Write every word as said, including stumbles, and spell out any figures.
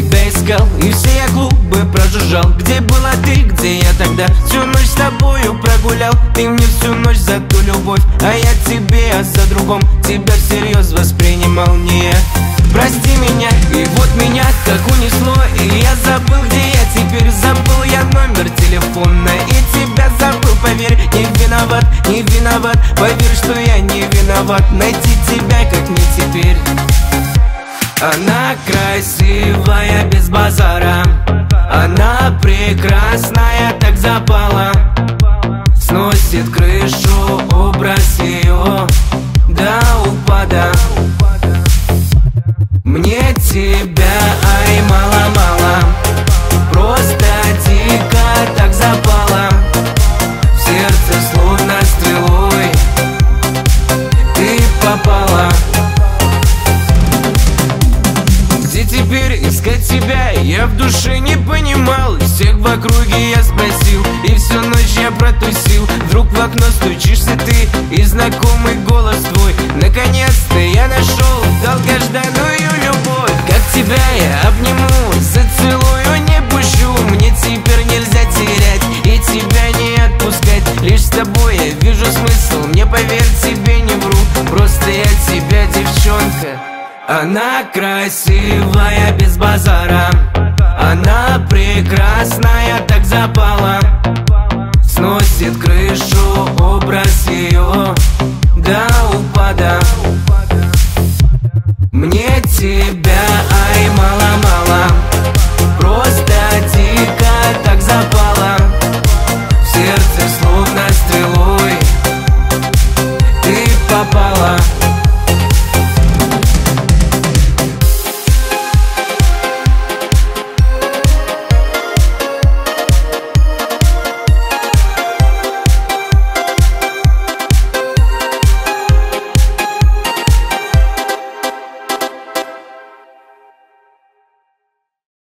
тебя искал, и все я клубы прожужжал. Где была ты, где я тогда? Всю ночь с тобою прогулял. Ты мне всю ночь за ту любовь, а я тебе о за другом. Тебя всерьез воспринимал не я. Прости меня, и вот меня как унесло, и я забыл, где я теперь. Забыл я номер телефона, и тебя забыл, поверь. Не виноват, не виноват, поверь, что я не виноват. Найти тебя как не теперь. Она красивая без базара, она прекрасная, так запала. Сносит крышу образ ее до упада. Мне тебя, ай, мало-мало, просто дико так запала. В сердце словно стрелой ты попала. Где теперь искать тебя? Я в душе не понимал. Всех в округе я спросил, и всю ночь я протусил. Вдруг в окно стучишься ты, и знакомый голос твой. Наконец-то я нашел долгожданную любовь. Как тебя я обниму, зацелую, не пущу. Мне теперь нельзя терять и тебя не отпускать. Лишь с тобой я вижу смысл, мне поверь, тебе не вру. Просто я тебя, девчонка. Она красивая без базара,